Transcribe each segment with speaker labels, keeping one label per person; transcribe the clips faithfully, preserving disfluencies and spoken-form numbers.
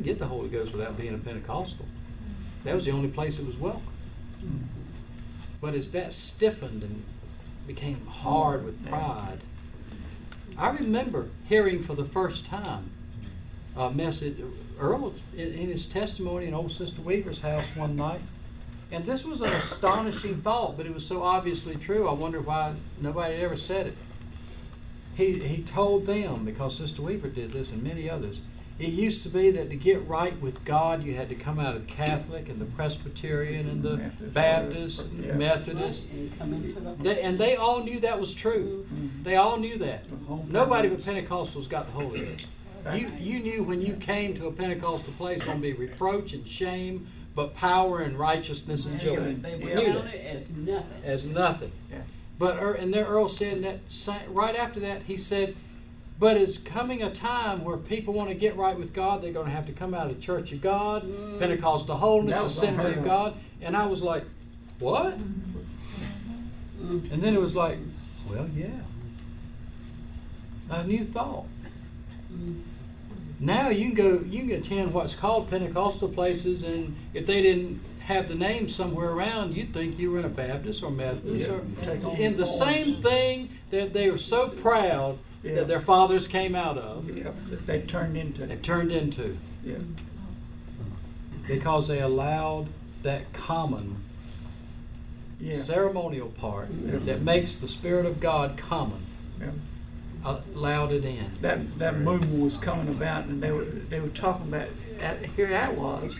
Speaker 1: get the Holy Ghost without being a Pentecostal. That was the only place it was welcome. But as that stiffened and became hard with pride, I remember hearing for the first time a message, Earl in, in his testimony in old Sister Weaver's house one night, and this was an astonishing thought, but it was so obviously true, I wonder why nobody had ever said it. He, he told them, because Sister Weaver did this and many others, it used to be that to get right with God, you had to come out of the Catholic and the Presbyterian and the Baptist and the Methodist. They, and they all knew that was true. They all knew that. Nobody but Pentecostals got the Holy Ghost. You, you knew when you came to a Pentecostal place, going to be reproach and shame, but power and righteousness and joy.
Speaker 2: They
Speaker 1: You
Speaker 2: were
Speaker 1: knew
Speaker 2: counted
Speaker 1: that.
Speaker 2: as nothing.
Speaker 1: As nothing.
Speaker 3: Yeah.
Speaker 1: But Earl, and there Earl said that right after that, he said, but it's coming a time where if people want to get right with God, they're going to have to come out of the Church of God, mm. Pentecostal holiness, Assembly of God. And I was like, what? Mm. And then it was like, well, yeah. A new thought. Mm. Now you can go, you can attend what's called Pentecostal places, and if they didn't have the name somewhere around, you'd think you were in a Baptist or Methodist, yeah. or in the same thing that they were so proud yeah. that their fathers came out of.
Speaker 3: Yeah. They turned into.
Speaker 1: They've turned into.
Speaker 3: Yeah.
Speaker 1: Because they allowed that common
Speaker 3: yeah.
Speaker 1: ceremonial part yeah. that makes the Spirit of God common.
Speaker 3: Yeah.
Speaker 1: Allowed it in.
Speaker 3: That that movement was coming about, and they were they were talking about. Here I was,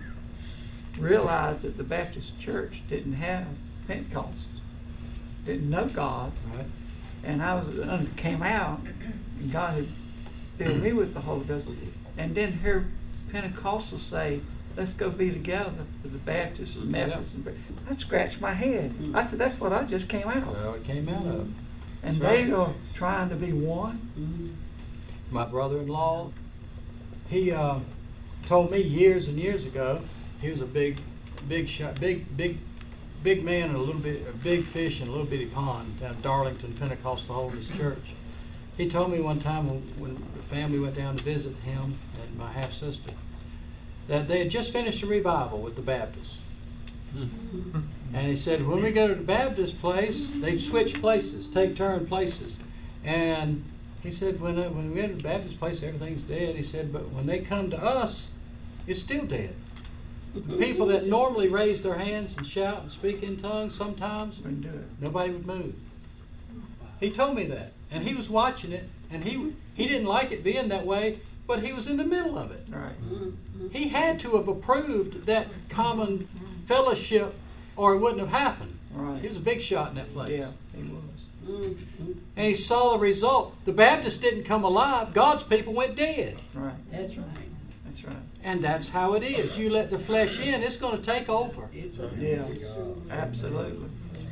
Speaker 3: realized that the Baptist Church didn't have Pentecost, didn't know God,
Speaker 1: right.
Speaker 3: And I was came out, and God had filled me with the Holy Ghost, and then hear Pentecostals say, "Let's go be together with the Baptists and Methodists." Yep. That scratched my head. I said, "That's what I just came out of."
Speaker 1: Well, it came out of.
Speaker 3: And
Speaker 1: That's
Speaker 3: they
Speaker 1: right.
Speaker 3: are trying to be one.
Speaker 1: Mm-hmm. My brother-in-law, he uh, told me years and years ago. He was a big, big shot, big, big, big man and a little bit, a big fish in a little bitty pond down at Darlington Pentecostal Holiness Church. He told me one time when, when the family went down to visit him and my half sister that they had just finished a revival with the Baptists. Mm-hmm. And he said, when we go to the Baptist place, they'd switch places, take turn places. And he said, when, uh, when we go to the Baptist place, everything's dead. He said, but when they come to us, it's still dead. The people that normally raise their hands and shout and speak in tongues, sometimes
Speaker 3: do it.
Speaker 1: Nobody would move. He told me that. And he was watching it, and he he didn't like it being that way, but he was in the middle of it.
Speaker 3: Right.
Speaker 1: He had to have approved that common fellowship, or it wouldn't have happened.
Speaker 3: Right.
Speaker 1: He was a big shot in that place.
Speaker 3: Yeah, he was.
Speaker 1: And he saw the result. The Baptists didn't come alive. God's people went dead.
Speaker 3: Right.
Speaker 2: That's right.
Speaker 3: That's right.
Speaker 1: And that's how it is. You let the flesh in, it's going to take over.
Speaker 3: Yeah, absolutely.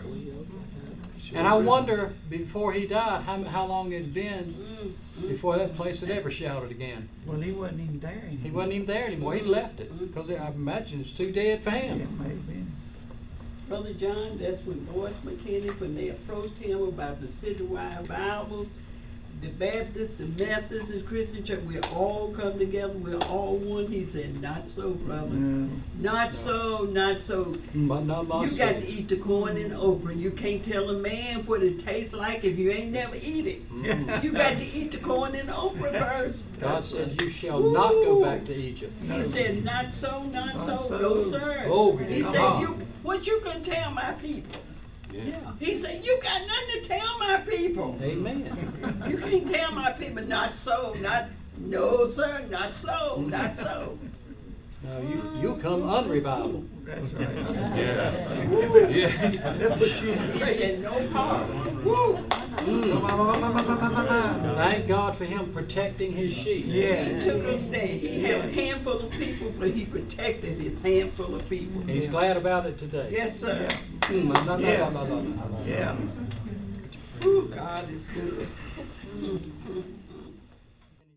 Speaker 1: And I wonder, before he died, how, how long it had been before that place had ever shouted again.
Speaker 3: Well, he wasn't even there anymore.
Speaker 1: He wasn't even there anymore. He'd left it because I imagine it's too dead for him.
Speaker 3: Yeah, it may have been.
Speaker 2: Brother John, that's when Boyce McKinney, when they approached him about the citywide Bibles, the Baptists, the Methodists, the Christian church, we all come together, we're all one. He said, not so, brother. No. Not no. so, not so.
Speaker 1: But not my
Speaker 2: you
Speaker 1: son.
Speaker 2: got to eat the corn and okra. You can't tell a man what it tastes like if you ain't never eat it. Mm. You got to eat the corn and okra first.
Speaker 1: God says you shall Ooh. not go back to Egypt.
Speaker 2: He no. said, not so, not, not so. so, no sir.
Speaker 1: Oh,
Speaker 2: he
Speaker 1: uh-huh.
Speaker 2: said, you, what you can tell my people?
Speaker 1: Yeah.
Speaker 2: He said, you got nothing to tell my people.
Speaker 1: Amen.
Speaker 2: You can't tell my people, not so, not, no sir, not so, not so.
Speaker 1: No, you, you'll come unrevival.
Speaker 3: That's right.
Speaker 1: Yeah.
Speaker 2: Woo.
Speaker 1: Yeah.
Speaker 2: He said, no harm. Woo.
Speaker 1: Mm. Thank God for him protecting his sheep.
Speaker 3: Yeah.
Speaker 2: He took a stand. He had a handful of people, but he protected his handful of people.
Speaker 1: He's yeah. glad about it today.
Speaker 2: Yes, sir.
Speaker 3: Yeah.
Speaker 1: Mm. No, no,
Speaker 3: yeah.
Speaker 1: no, no, no, no, no.
Speaker 3: Yeah.
Speaker 2: Ooh, God is good.